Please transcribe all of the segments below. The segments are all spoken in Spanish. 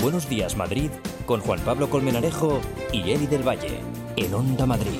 Buenos Días Madrid con Juan Pablo Colmenarejo y Eli del Valle, en Onda Madrid.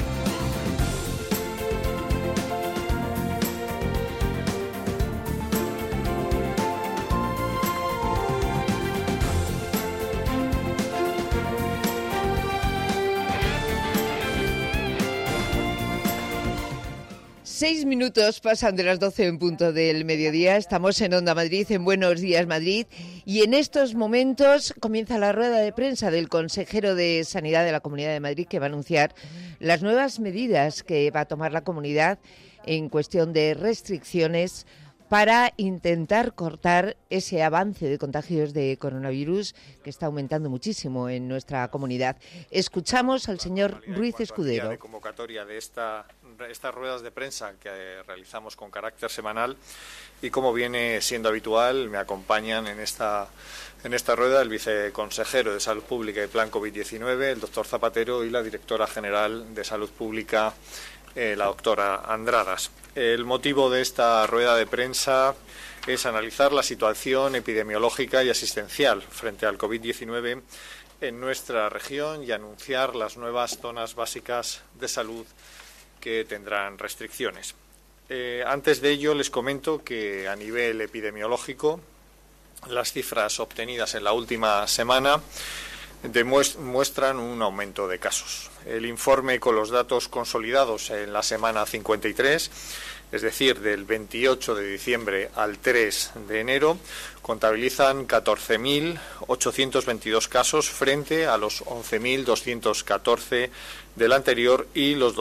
Seis minutos pasan de las 12 en punto del mediodía. Estamos en Onda Madrid, en Buenos Días Madrid. Y en estos momentos comienza la rueda de prensa del consejero de Sanidad de la Comunidad de Madrid, que va a anunciar las nuevas medidas que va a tomar la comunidad en cuestión de restricciones para intentar cortar ese avance de contagios de coronavirus que está aumentando muchísimo en nuestra comunidad. Escuchamos al señor Ruiz Escudero. De convocatoria de estas ruedas de prensa que realizamos con carácter semanal, y como viene siendo habitual, me acompañan en esta rueda el viceconsejero de Salud Pública y Plan COVID-19, el doctor Zapatero, y la directora general de Salud Pública, la doctora Andradas. El motivo de esta rueda de prensa es analizar la situación epidemiológica y asistencial frente al COVID-19 en nuestra región y anunciar las nuevas zonas básicas de salud que tendrán restricciones. Antes de ello, les comento que a nivel epidemiológico, las cifras obtenidas en la última semana muestran un aumento de casos. El informe con los datos consolidados en la semana 53, es decir, del 28 de diciembre al 3 de enero, contabilizan 14.822 casos frente a los 11.214 del anterior y los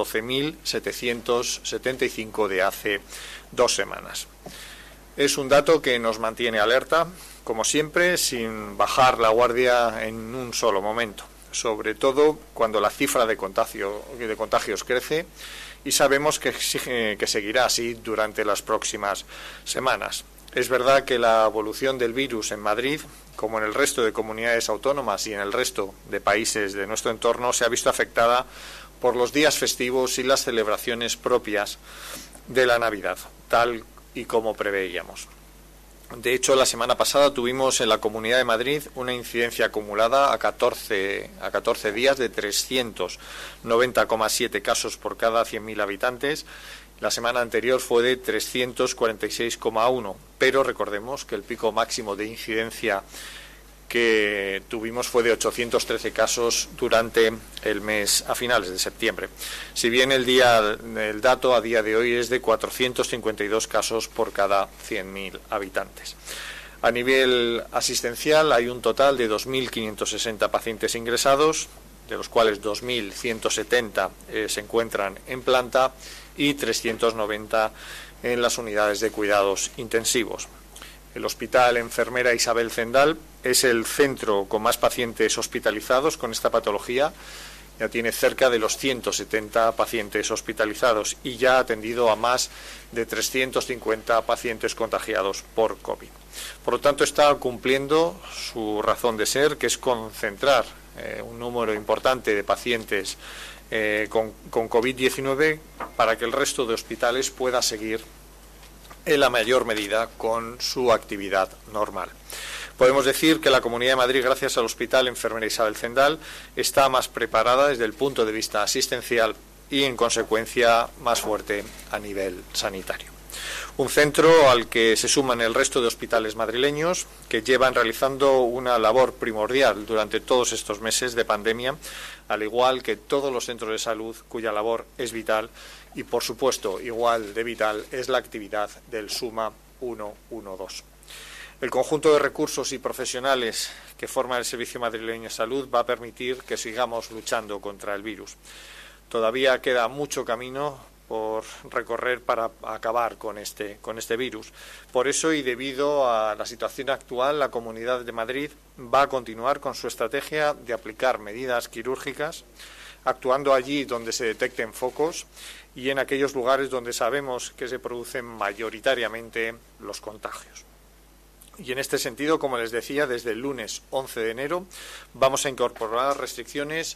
12.775 de hace 2 semanas. Es un dato que nos mantiene alerta, como siempre, sin bajar la guardia en un solo momento, sobre todo cuando la cifra de contagios crece y sabemos que seguirá así durante las próximas semanas. Es verdad que la evolución del virus en Madrid, como en el resto de comunidades autónomas y en el resto de países de nuestro entorno, se ha visto afectada por los días festivos y las celebraciones propias de la Navidad, tal y como preveíamos. De hecho, la semana pasada tuvimos en la Comunidad de Madrid una incidencia acumulada a 14 días de 390,7 casos por cada 100.000 habitantes. La semana anterior fue de 346,1, pero recordemos que el pico máximo de incidencia que tuvimos fue de 813 casos durante el mes a finales de septiembre. Si bien el dato a día de hoy es de 452 casos por cada 100.000 habitantes. A nivel asistencial hay un total de 2.560 pacientes ingresados, de los cuales 2.170 se encuentran en planta y 390 en las unidades de cuidados intensivos. El Hospital Enfermera Isabel Zendal es el centro con más pacientes hospitalizados con esta patología. Ya tiene cerca de los 170 pacientes hospitalizados y ya ha atendido a más de 350 pacientes contagiados por COVID. Por lo tanto, está cumpliendo su razón de ser, que es concentrar un número importante de pacientes con COVID-19 para que el resto de hospitales pueda seguir en la mayor medida con su actividad normal. Podemos decir que la Comunidad de Madrid, gracias al Hospital Enfermera Isabel Zendal, está más preparada desde el punto de vista asistencial y, en consecuencia, más fuerte a nivel sanitario. Un centro al que se suman el resto de hospitales madrileños que llevan realizando una labor primordial durante todos estos meses de pandemia, al igual que todos los centros de salud cuya labor es vital y, por supuesto, igual de vital es la actividad del Suma 112. El conjunto de recursos y profesionales que forma el Servicio Madrileño de Salud va a permitir que sigamos luchando contra el virus. Todavía queda mucho camino por recorrer para acabar con este virus. Por eso, y debido a la situación actual, la Comunidad de Madrid va a continuar con su estrategia de aplicar medidas quirúrgicas, actuando allí donde se detecten focos y en aquellos lugares donde sabemos que se producen mayoritariamente los contagios. Y en este sentido, como les decía, desde el lunes 11 de enero vamos a incorporar restricciones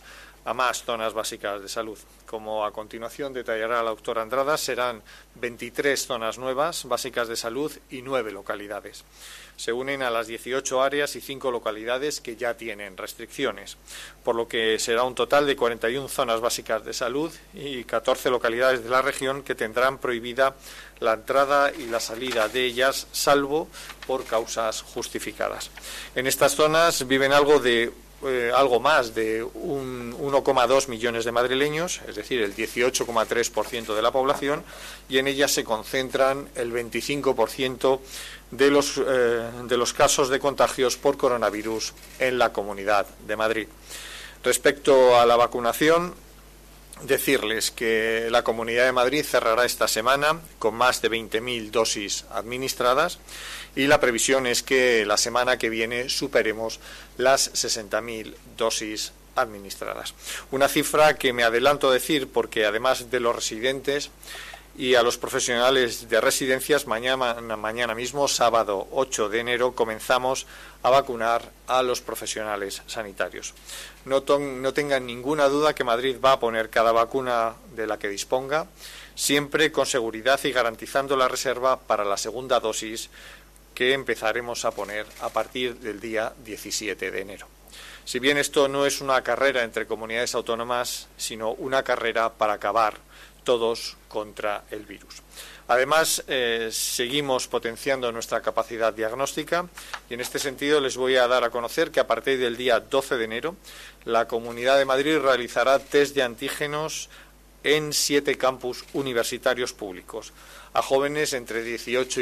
a más zonas básicas de salud. Como a continuación detallará la doctora Andrada, serán 23 zonas nuevas básicas de salud y 9 localidades. Se unen a las 18 áreas y 5 localidades que ya tienen restricciones, por lo que será un total de 41 zonas básicas de salud y 14 localidades de la región que tendrán prohibida la entrada y la salida de ellas, salvo por causas justificadas. En estas zonas viven algo más de 1,2 millones de madrileños, es decir, el 18,3% de la población, y en ellas se concentran el 25% de los casos de contagios por coronavirus en la Comunidad de Madrid. Respecto a la vacunación, decirles que la Comunidad de Madrid cerrará esta semana con más de 20.000 dosis administradas y la previsión es que la semana que viene superemos las 60.000 dosis administradas. Una cifra que me adelanto a decir porque además de los residentes y a los profesionales de residencias, mañana mismo, sábado 8 de enero, comenzamos a vacunar a los profesionales sanitarios. No tengan ninguna duda que Madrid va a poner cada vacuna de la que disponga, siempre con seguridad y garantizando la reserva para la segunda dosis que empezaremos a poner a partir del día 17 de enero. Si bien esto no es una carrera entre comunidades autónomas, sino una carrera para acabar todos contra el virus. Además, seguimos potenciando nuestra capacidad diagnóstica y en este sentido les voy a dar a conocer que a partir del día 12 de enero la Comunidad de Madrid realizará test de antígenos en 7 campus universitarios públicos a jóvenes entre 18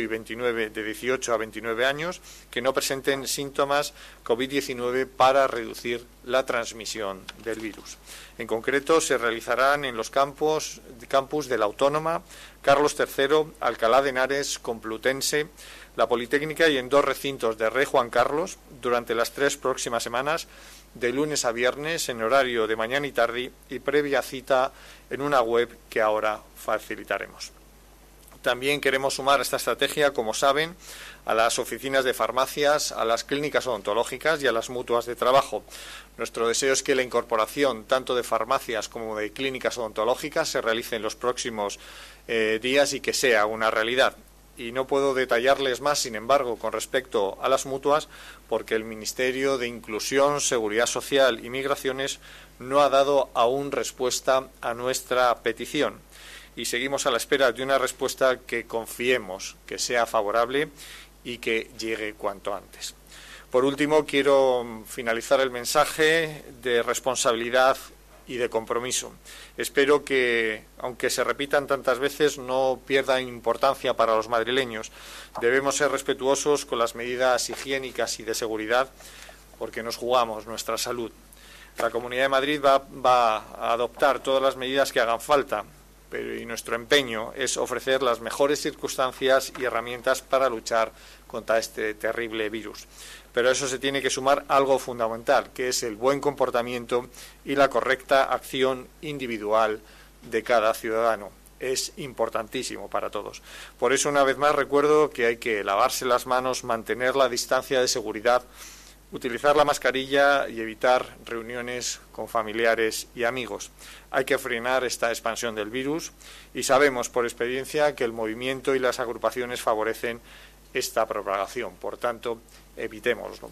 a 29 años que no presenten síntomas COVID-19 para reducir la transmisión del virus. En concreto, se realizarán en los campus de la Autónoma, Carlos III, Alcalá de Henares, Complutense, la Politécnica y en 2 recintos de Rey Juan Carlos durante las 3 próximas semanas, de lunes a viernes en horario de mañana y tarde y previa cita en una web que ahora facilitaremos. También queremos sumar a esta estrategia, como saben, a las oficinas de farmacias, a las clínicas odontológicas y a las mutuas de trabajo. Nuestro deseo es que la incorporación tanto de farmacias como de clínicas odontológicas se realice en los próximos días y que sea una realidad. Y no puedo detallarles más, sin embargo, con respecto a las mutuas, porque el Ministerio de Inclusión, Seguridad Social y Migraciones no ha dado aún respuesta a nuestra petición. Y seguimos a la espera de una respuesta que confiemos que sea favorable y que llegue cuanto antes. Por último, quiero finalizar el mensaje de responsabilidad y de compromiso. Espero que, aunque se repitan tantas veces, no pierdan importancia para los madrileños. Debemos ser respetuosos con las medidas higiénicas y de seguridad porque nos jugamos nuestra salud. La Comunidad de Madrid va a adoptar todas las medidas que hagan falta, y nuestro empeño es ofrecer las mejores circunstancias y herramientas para luchar contra este terrible virus. Pero a eso se tiene que sumar algo fundamental, que es el buen comportamiento y la correcta acción individual de cada ciudadano. Es importantísimo para todos. Por eso, una vez más, recuerdo que hay que lavarse las manos, mantener la distancia de seguridad, utilizar la mascarilla y evitar reuniones con familiares y amigos. Hay que frenar esta expansión del virus y sabemos por experiencia que el movimiento y las agrupaciones favorecen esta propagación. Por tanto, evitémoslo.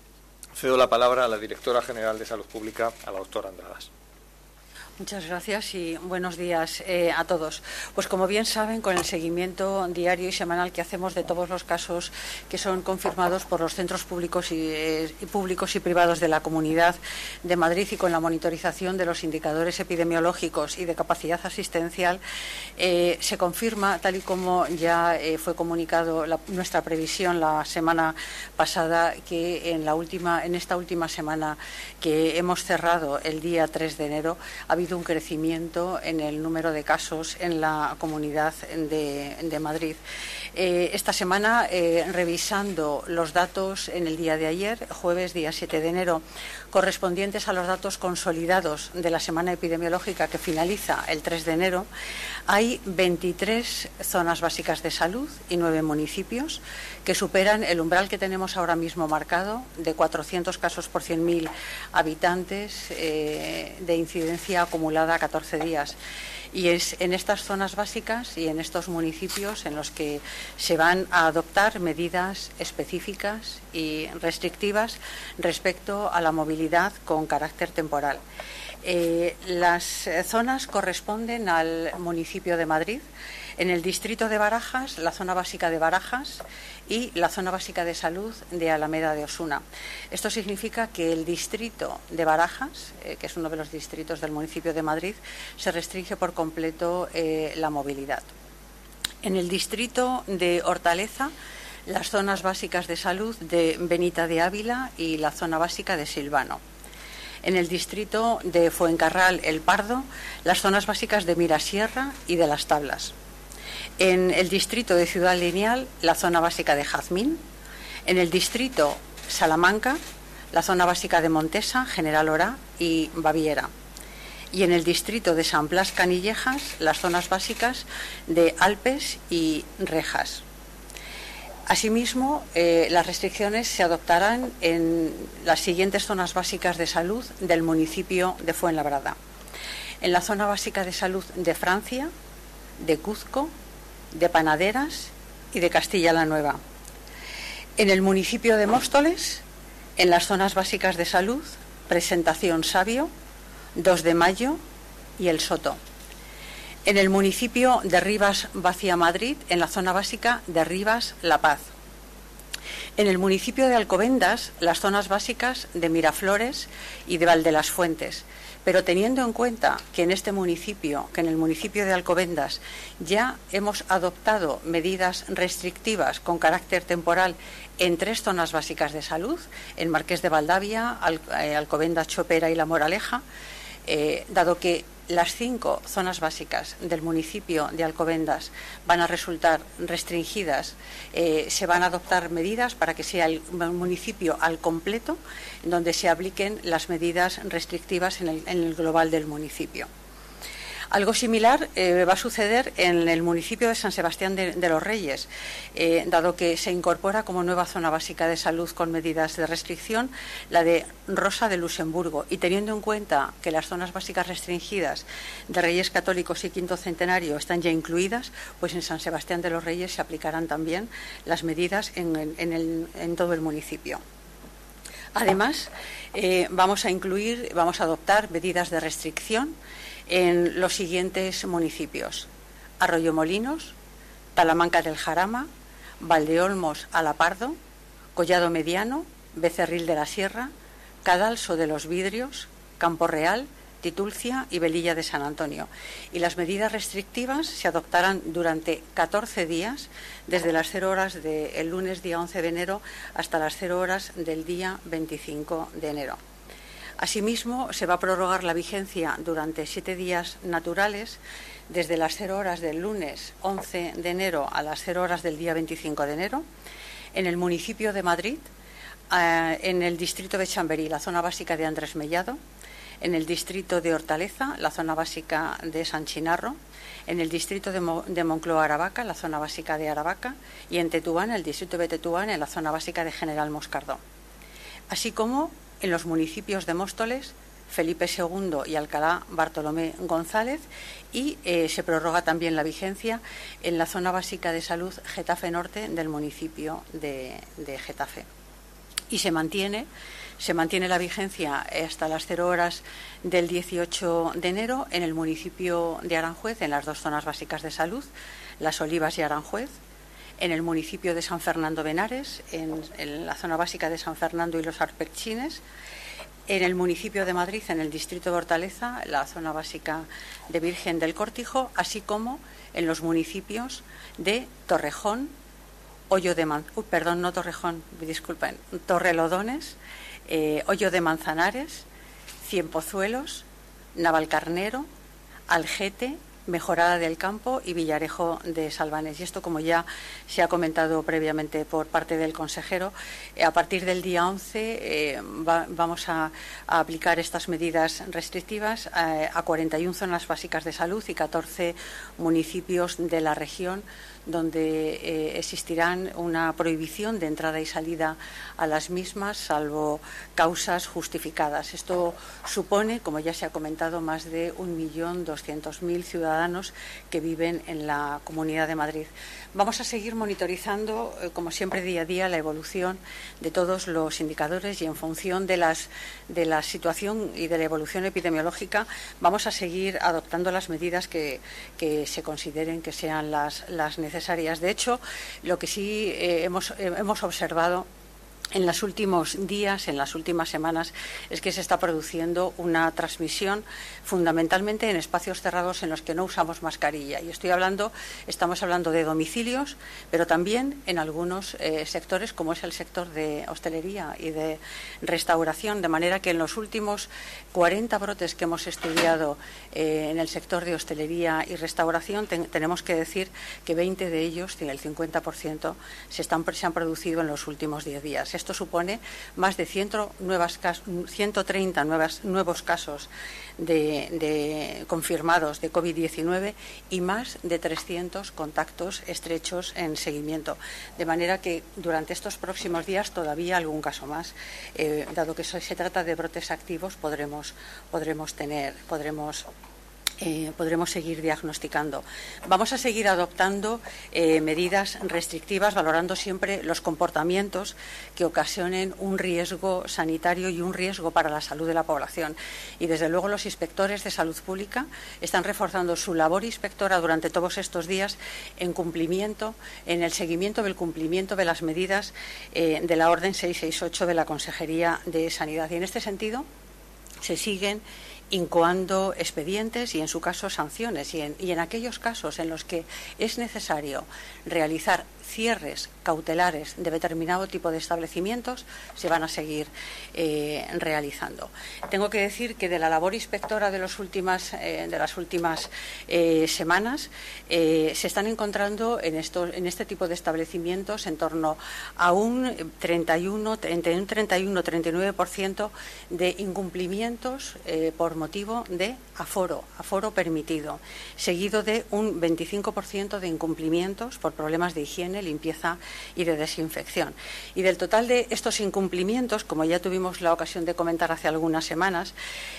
Cedo la palabra a la directora general de Salud Pública, a la doctora Andradas. Muchas gracias y buenos días a todos. Pues como bien saben, con el seguimiento diario y semanal que hacemos de todos los casos que son confirmados por los centros públicos y privados de la Comunidad de Madrid y con la monitorización de los indicadores epidemiológicos y de capacidad asistencial, se confirma, tal y como ya fue comunicado nuestra previsión la semana pasada, que en esta última semana que hemos cerrado el día 3 de enero ha habido un crecimiento en el número de casos en la Comunidad de Madrid. Esta semana, revisando los datos en el día de ayer, jueves día 7 de enero, correspondientes a los datos consolidados de la semana epidemiológica que finaliza el 3 de enero, hay 23 zonas básicas de salud y 9 municipios que superan el umbral que tenemos ahora mismo marcado de 400 casos por 100.000 habitantes de incidencia acumulada a 14 días. Y es en estas zonas básicas y en estos municipios en los que se van a adoptar medidas específicas y restrictivas respecto a la movilidad con carácter temporal. Las zonas corresponden al municipio de Madrid. En el distrito de Barajas, la zona básica de Barajas y la zona básica de salud de Alameda de Osuna. Esto significa que el distrito de Barajas, que es uno de los distritos del municipio de Madrid, se restringe por completo la movilidad. En el distrito de Hortaleza, las zonas básicas de salud de Benita de Ávila y la zona básica de Silvano. En el distrito de Fuencarral, El Pardo, las zonas básicas de Mirasierra y de Las Tablas. En el distrito de Ciudad Lineal, la zona básica de Jazmín. En el distrito Salamanca, la zona básica de Montesa, General Orá y Baviera. Y en el distrito de San Blas Canillejas, las zonas básicas de Alpes y Rejas. Asimismo, las restricciones se adoptarán en las siguientes zonas básicas de salud del municipio de Fuenlabrada. En la zona básica de salud de Francia, de Cuzco, de Panaderas y de Castilla la Nueva. En el municipio de Móstoles, en las zonas básicas de salud, Presentación Sabio, 2 de Mayo y El Soto. En el municipio de Rivas Vacia Madrid, en la zona básica de Rivas La Paz. En el municipio de Alcobendas, las zonas básicas de Miraflores y de Valde las Fuentes. Pero teniendo en cuenta que en este municipio, que en el municipio de Alcobendas, ya hemos adoptado medidas restrictivas con carácter temporal en 3 zonas básicas de salud, en Marqués de Valdavia, Alcobendas, Chopera y La Moraleja, dado que las 5 zonas básicas del municipio de Alcobendas van a resultar restringidas, se van a adoptar medidas para que sea el municipio al completo donde se apliquen las medidas restrictivas en el global del municipio. Algo similar va a suceder en el municipio de San Sebastián de los Reyes, dado que se incorpora como nueva zona básica de salud con medidas de restricción la de Rosa de Luxemburgo, y teniendo en cuenta que las zonas básicas restringidas de Reyes Católicos y Quinto Centenario están ya incluidas, pues en San Sebastián de los Reyes se aplicarán también las medidas en todo el municipio. Además, vamos a adoptar medidas de restricción en los siguientes municipios: Arroyomolinos, Talamanca del Jarama, Valdeolmos Alapardo, Collado Mediano, Becerril de la Sierra, Cadalso de los Vidrios, Campo Real, Titulcia y Velilla de San Antonio. Y las medidas restrictivas se adoptarán durante 14 días, desde las 0 horas del lunes día 11 de enero hasta las 0 horas del día 25 de enero. Asimismo, se va a prorrogar la vigencia durante 7 días naturales, desde las 0 horas del lunes 11 de enero a las 0 horas del día 25 de enero, en el municipio de Madrid, en el distrito de Chamberí, la zona básica de Andrés Mellado, en el distrito de Hortaleza, la zona básica de San Chinarro, en el distrito de Moncloa-Aravaca, la zona básica de Aravaca, y en Tetuán, el distrito de Tetuán, en la zona básica de General Moscardó. Así como en los municipios de Móstoles, Felipe II y Alcalá Bartolomé González, y se prorroga también la vigencia en la zona básica de salud Getafe Norte del municipio de Getafe. Y se mantiene la vigencia hasta las 0 horas del 18 de enero en el municipio de Aranjuez, en las 2 zonas básicas de salud, Las Olivas y Aranjuez, en el municipio de San Fernando de Henares, en la zona básica de San Fernando y los Arpechines, en el municipio de Madrid, en el distrito de Hortaleza, la zona básica de Virgen del Cortijo, así como en los municipios de Torrejón, Torrelodones, Hoyo de Manzanares, Cienpozuelos, Navalcarnero, Algete, Mejorada del Campo y Villarejo de Salvanes. Y esto, como ya se ha comentado previamente por parte del consejero, a partir del día 11 vamos a aplicar estas medidas restrictivas a 41 zonas básicas de salud y 14 municipios de la región, donde existirán una prohibición de entrada y salida a las mismas, salvo causas justificadas. Esto supone, como ya se ha comentado, más de 1.200.000 ciudadanos que viven en la Comunidad de Madrid. Vamos a seguir monitorizando, como siempre, día a día la evolución de todos los indicadores y en función de la situación y de la evolución epidemiológica vamos a seguir adoptando las medidas que se consideren que sean las necesarias. De hecho, lo que sí hemos observado en los últimos días, en las últimas semanas, es que se está produciendo una transmisión fundamentalmente en espacios cerrados en los que no usamos mascarilla. Y estamos hablando de domicilios, pero también en algunos sectores, como es el sector de hostelería y de restauración, de manera que en los últimos 40 brotes que hemos estudiado en el sector de hostelería y restauración, tenemos que decir que 20 de ellos, el 50%, se han producido en los últimos 10 días. Esto supone más de 130 nuevos casos confirmados de COVID-19 y más de 300 contactos estrechos en seguimiento. De manera que durante estos próximos días todavía algún caso más, dado que se trata de brotes activos, podremos seguir diagnosticando. Vamos a seguir adoptando medidas restrictivas, valorando siempre los comportamientos que ocasionen un riesgo sanitario y un riesgo para la salud de la población. Y, desde luego, los inspectores de salud pública están reforzando su labor inspectora durante todos estos días en el seguimiento del cumplimiento de las medidas de la Orden 668 de la Consejería de Sanidad. Y, en este sentido, se siguen incoando expedientes y, en su caso, sanciones. Y en aquellos casos en los que es necesario realizar cierres cautelares de determinado tipo de establecimientos, se van a seguir realizando. Tengo que decir que de la labor inspectora de las últimas semanas se están encontrando en este tipo de establecimientos en torno a un 31-39% de incumplimientos por motivo de aforo permitido, seguido de un 25% de incumplimientos por problemas de higiene, limpieza y de desinfección. Y del total de estos incumplimientos, como ya tuvimos la ocasión de comentar hace algunas semanas,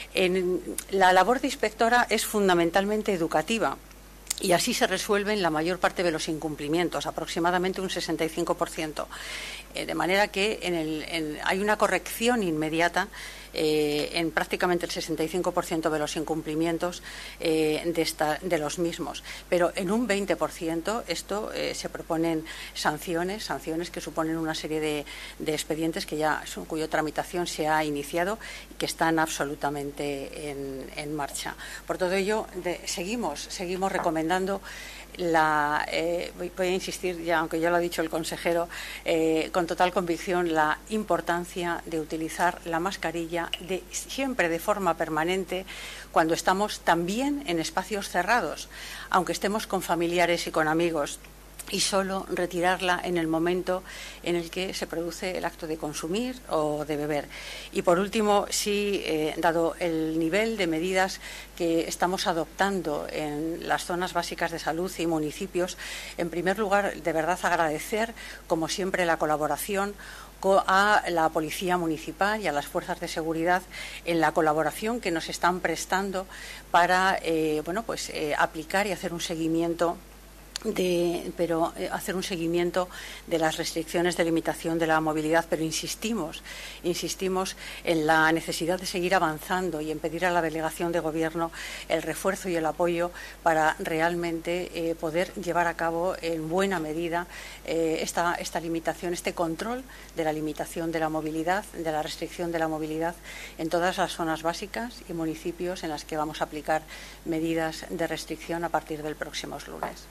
la labor de inspectora es fundamentalmente educativa. Y así se resuelven la mayor parte de los incumplimientos, aproximadamente un 65%. De manera que hay una corrección inmediata en prácticamente el 65% de los incumplimientos de los mismos. Pero en un 20% se proponen sanciones que suponen una serie de expedientes cuya tramitación se ha iniciado y que están absolutamente en marcha. Por todo ello, seguimos recomendando voy a insistir, ya aunque ya lo ha dicho el consejero, con total convicción, la importancia de utilizar la mascarilla siempre de forma permanente cuando estamos también en espacios cerrados, aunque estemos con familiares y con amigos, y solo retirarla en el momento en el que se produce el acto de consumir o de beber. Y, por último, sí, dado el nivel de medidas que estamos adoptando en las zonas básicas de salud y municipios, en primer lugar, de verdad agradecer, como siempre, la colaboración a la Policía Municipal y a las fuerzas de seguridad en la colaboración que nos están prestando para aplicar y hacer un seguimiento hacer un seguimiento de las restricciones de limitación de la movilidad, pero insistimos en la necesidad de seguir avanzando y en pedir a la delegación de gobierno el refuerzo y el apoyo para realmente poder llevar a cabo en buena medida esta limitación, este control de la limitación de la movilidad, de la restricción de la movilidad en todas las zonas básicas y municipios en las que vamos a aplicar medidas de restricción a partir del próximo lunes.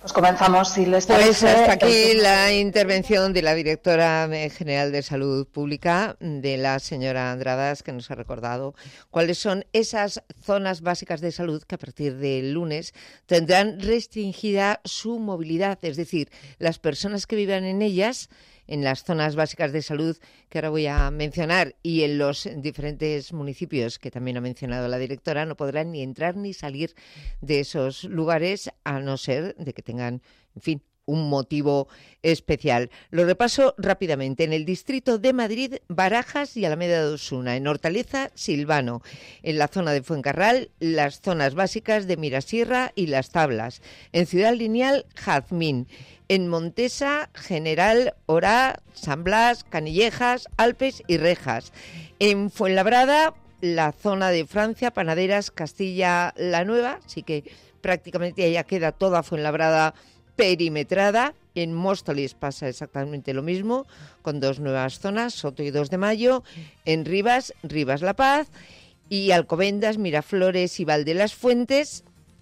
Pues comenzamos, si les parece. Pues hasta aquí la intervención de la directora general de Salud Pública, de la señora Andradas, que nos ha recordado cuáles son esas zonas básicas de salud que a partir del lunes tendrán restringida su movilidad, es decir, las personas que vivan en ellas, en las zonas básicas de salud que ahora voy a mencionar y en los diferentes municipios que también ha mencionado la directora, no podrán ni entrar ni salir de esos lugares a no ser de que tengan, en fin, un motivo especial. Lo repaso rápidamente. En el distrito de Madrid, Barajas y Alameda de Osuna. En Hortaleza, Silvano. En la zona de Fuencarral, las zonas básicas de Mirasierra y Las Tablas. En Ciudad Lineal, Jazmín. En Montesa, General, Orá, San Blas, Canillejas, Alpes y Rejas. En Fuenlabrada, la zona de Francia, Panaderas, Castilla la Nueva, así que prácticamente ya queda toda Fuenlabrada perimetrada. En Móstoles pasa exactamente lo mismo, con dos nuevas zonas, Soto y 2 de Mayo. En Rivas, La Paz, y Alcobendas, Miraflores y Valdelasfuentes.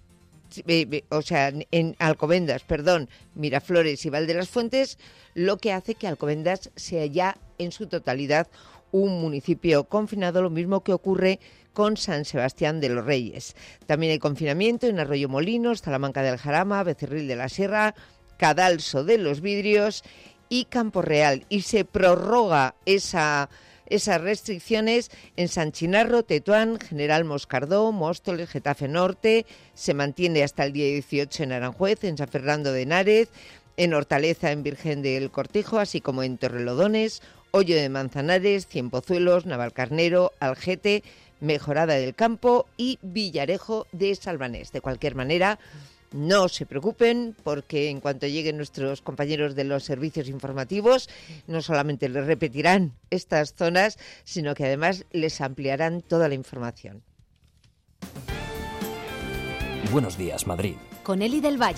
En Alcobendas, Miraflores y Valdelasfuentes, lo que hace que Alcobendas sea ya en su totalidad un municipio confinado, lo mismo que ocurre con San Sebastián de los Reyes. También hay confinamiento en Arroyo Molinos, Salamanca del Jarama, Becerril de la Sierra, Cadalso de los Vidrios y Campo Real. Y se prorroga esas restricciones en San Chinarro, Tetuán, General Moscardó, Móstoles, Getafe Norte. Se mantiene hasta el día 18 en Aranjuez, en San Fernando de Henares, en Hortaleza, en Virgen del Cortijo, así como en Torrelodones, Hoyo de Manzanares, Cienpozuelos, Navalcarnero, Algete, Mejorada del Campo y Villarejo de Salvanés. De cualquier manera, no se preocupen, porque en cuanto lleguen nuestros compañeros de los servicios informativos, no solamente les repetirán estas zonas, sino que además les ampliarán toda la información. Buenos días, Madrid. Con Eli del Valle.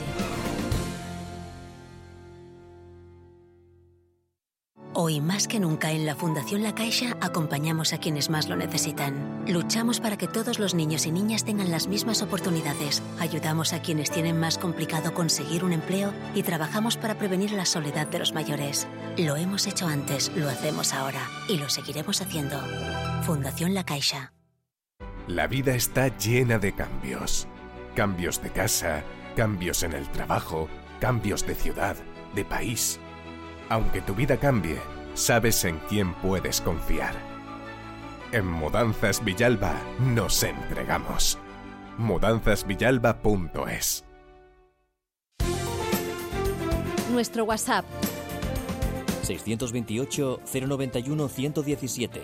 Hoy más que nunca en la Fundación La Caixa acompañamos a quienes más lo necesitan. Luchamos para que todos los niños y niñas tengan las mismas oportunidades. Ayudamos a quienes tienen más complicado conseguir un empleo y trabajamos para prevenir la soledad de los mayores. Lo hemos hecho antes, lo hacemos ahora y lo seguiremos haciendo. Fundación La Caixa. La vida está llena de cambios. Cambios de casa, cambios en el trabajo, cambios de ciudad, de país. Aunque tu vida cambie, sabes en quién puedes confiar. En Mudanzas Villalba nos entregamos. mudanzasvillalba.es. Nuestro WhatsApp 628 091 117.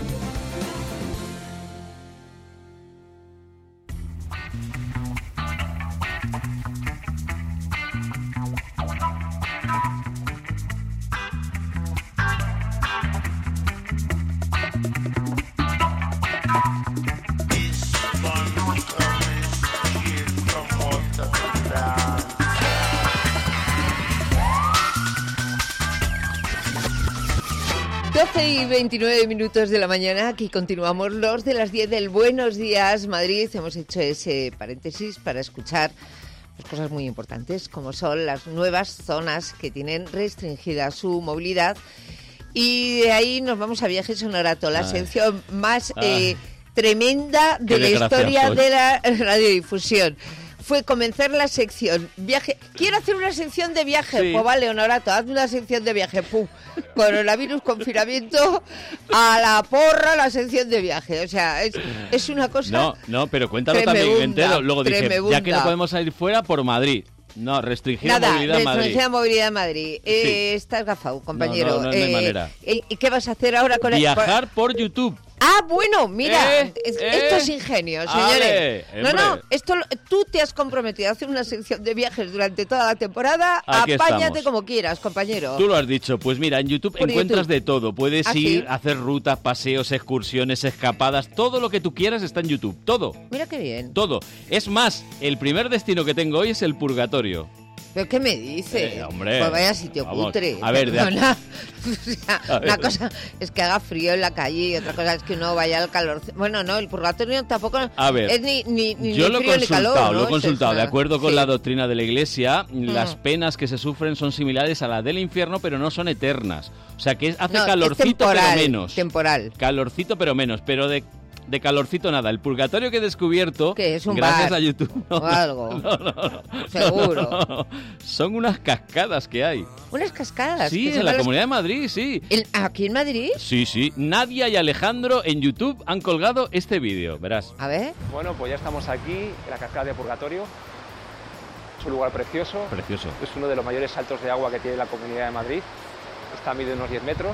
Y 29 minutos de la mañana, aquí continuamos los de las 10 del Buenos Días Madrid. Hemos hecho ese paréntesis para escuchar cosas muy importantes, como son las nuevas zonas que tienen restringida su movilidad. Y de ahí nos vamos a Viajes Honorato, la sección más tremenda de la historia de la radiodifusión. Fue comenzar la sección viaje. Quiero hacer una sección de viaje. Sí. Pues vale, Honorato, hazme una sección de viaje. ¡Pum! Coronavirus, confinamiento, a la porra la sección de viaje. O sea, es una cosa. No, pero cuéntalo también entero. Luego dije, ya que no podemos salir fuera, por Madrid. No, restringida movilidad en Madrid. Restringida movilidad en Madrid. Sí. Estás gafado, compañero. No hay manera. ¿Y qué vas a hacer ahora con Viajar por YouTube. Ah, bueno, mira, esto es ingenio, señores. Esto tú te has comprometido a hacer una sección de viajes durante toda la temporada. Aquí apáñate estamos. Como quieras, compañero. Tú lo has dicho, pues mira, en YouTube encuentras de todo. Puedes ir a hacer rutas, paseos, excursiones, escapadas, todo lo que tú quieras está en YouTube, todo. Mira qué bien. Todo. Es más, el primer destino que tengo hoy es el Purgatorio. ¿Pero qué me dice? Hombre, pues vaya sitio cutre. A ver, una cosa es que haga frío en la calle y otra cosa es que uno vaya al calor. Bueno, no, el purgatorio tampoco es ni yo lo frío ni calor. Lo he consultado, de acuerdo con la doctrina de la Iglesia, las penas que se sufren son similares a las del infierno, pero no son eternas. O sea, que hace calorcito, pero menos. Temporal. Calorcito, pero menos, pero de calorcito nada. El purgatorio que he descubierto, ¿qué es, un gracias bar a YouTube, o algo? No. Seguro. No. Son unas cascadas que hay. ¿Unas cascadas? Sí, en la Comunidad de Madrid, sí. ¿Aquí en Madrid? Sí. Nadia y Alejandro en YouTube han colgado este vídeo, verás. A ver. Bueno, pues ya estamos aquí, en la cascada de Purgatorio. Es un lugar precioso. Precioso. Es uno de los mayores saltos de agua que tiene la Comunidad de Madrid. Está a mide unos 10 metros.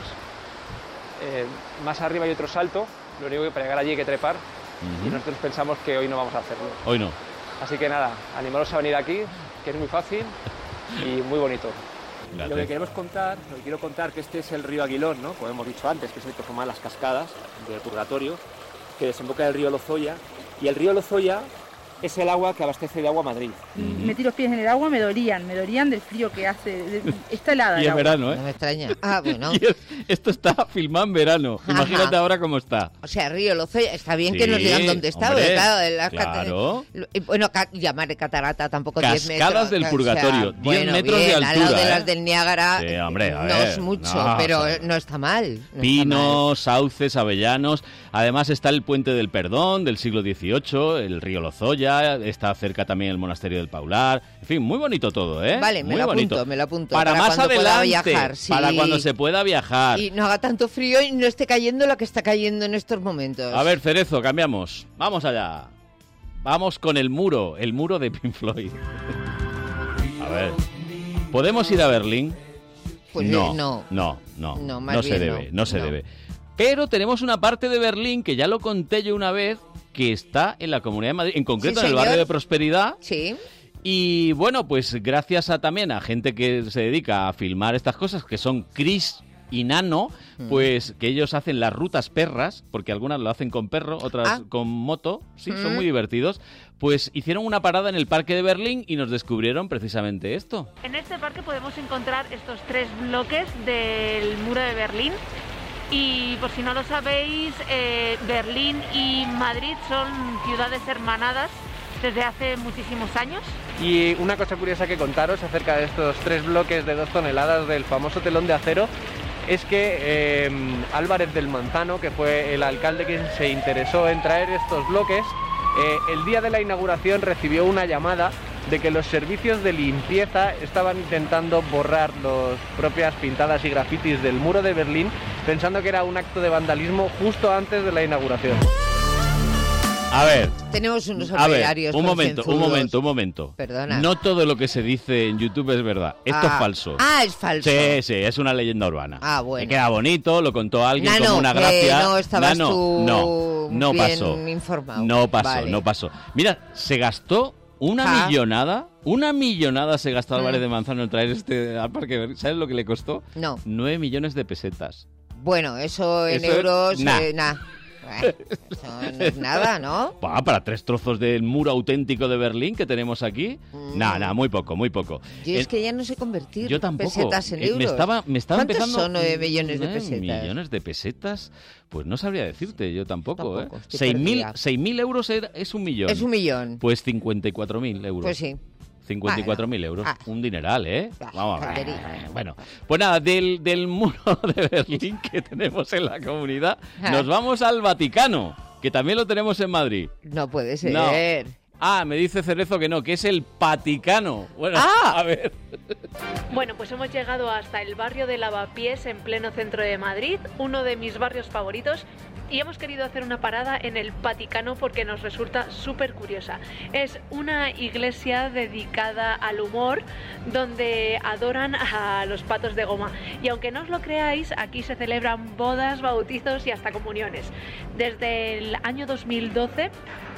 Más arriba hay otro salto. Lo único que para llegar allí hay que trepar. Y nosotros pensamos que hoy no vamos a hacerlo. Hoy no. Así que nada, animaros a venir aquí, que es muy fácil y muy bonito. Gracias. Lo que quiero contar que este es el río Aguilón, ¿no? Como hemos dicho antes, que es el que forma las cascadas del Purgatorio, que desemboca en el río Lozoya. Y el río Lozoya es el agua que abastece de agua a Madrid. Metí los pies en el agua, me dolían del frío que hace. Está helada. Y es verano, ¿eh? No me extraña. Bueno. Esto está filmado en verano. Imagínate ahora cómo está. O sea, río Lozoya, está bien Sí, que nos digan dónde está. hombre, claro. Bueno, llamaré catarata tampoco 10 metros. Cascadas del Purgatorio, 10 metros bien, de altura. Al lado de las del Niágara, Sí, hombre, a no ver, es mucho, no, pero o sea, no está mal. Pinos, sauces, avellanos. Además está el Puente del Perdón del siglo XVIII, el río Lozoya, está cerca también el Monasterio del Paular. En fin, muy bonito todo, ¿eh? Vale, me muy lo bonito. apunto. Para más cuando pueda adelante, viajar, sí. para cuando se pueda viajar. Y no haga tanto frío y no esté cayendo lo que está cayendo en estos momentos. A ver, Cerezo, cambiamos. Vamos allá. Vamos con el muro de Pink Floyd. A ver, ¿podemos ir a Berlín? Pues no se debe. Pero tenemos una parte de Berlín que ya lo conté yo una vez, que está en la Comunidad de Madrid, en concreto en el barrio de Prosperidad. Sí. Y bueno, pues gracias también a gente que se dedica a filmar estas cosas, que son Chris y Nano, pues que ellos hacen las rutas perras, porque algunas lo hacen con perro, otras con moto, sí, son muy divertidos. Pues hicieron una parada en el Parque de Berlín y nos descubrieron precisamente esto. En este parque podemos encontrar estos 3 bloques del muro de Berlín. Y por si no lo sabéis, Berlín y Madrid son ciudades hermanadas desde hace muchísimos años. Y una cosa curiosa que contaros acerca de estos 3 bloques de 2 toneladas del famoso telón de acero es que Álvarez del Manzano, que fue el alcalde que se interesó en traer estos bloques, el día de la inauguración recibió una llamada de que los servicios de limpieza estaban intentando borrar las propias pintadas y grafitis del muro de Berlín, pensando que era un acto de vandalismo justo antes de la inauguración. A ver. Tenemos unos operarios. Un momento. Perdona. No todo lo que se dice en YouTube es verdad. Esto es falso. Es falso. Sí, es una leyenda urbana. Bueno. Me queda bonito, lo contó alguien como una gracia. No estabas tú no bien pasó. informado. No pasó. Mira, se gastó una millonada se gastó Álvarez de Manzano en traer este al parque. ¿Sabes lo que le costó? No. 9 millones de pesetas. Bueno, eso en euros, nada. Eso no es nada, ¿no? Para 3 trozos del muro auténtico de Berlín que tenemos aquí. Nada, muy poco. Yo es que ya no sé convertir pesetas en euros. Me estaba ¿Cuántos empezando... son 9 millones de pesetas? ¿Millones de pesetas? Pues no sabría decirte, yo tampoco. 6.000 euros es 1 millón. Es 1 millón. Pues 54.000 euros. Pues sí. 54.000 euros. Un dineral, ¿eh? Vamos a ver. Bueno, pues nada, del muro de Berlín que tenemos en la comunidad, nos vamos al Vaticano, que también lo tenemos en Madrid. No puede ser. No. Me dice Cerezo que no, que es el Paticano. Bueno, a ver. Bueno, pues hemos llegado hasta el barrio de Lavapiés, en pleno centro de Madrid, uno de mis barrios favoritos. Y hemos querido hacer una parada en el Vaticano porque nos resulta súper curiosa. Es una iglesia dedicada al humor donde adoran a los patos de goma. Y aunque no os lo creáis, aquí se celebran bodas, bautizos y hasta comuniones. Desde el año 2012...